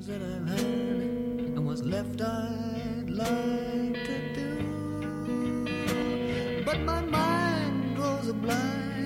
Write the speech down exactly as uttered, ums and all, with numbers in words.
that I've had and what's left I'd like to do. But my mind grows a blind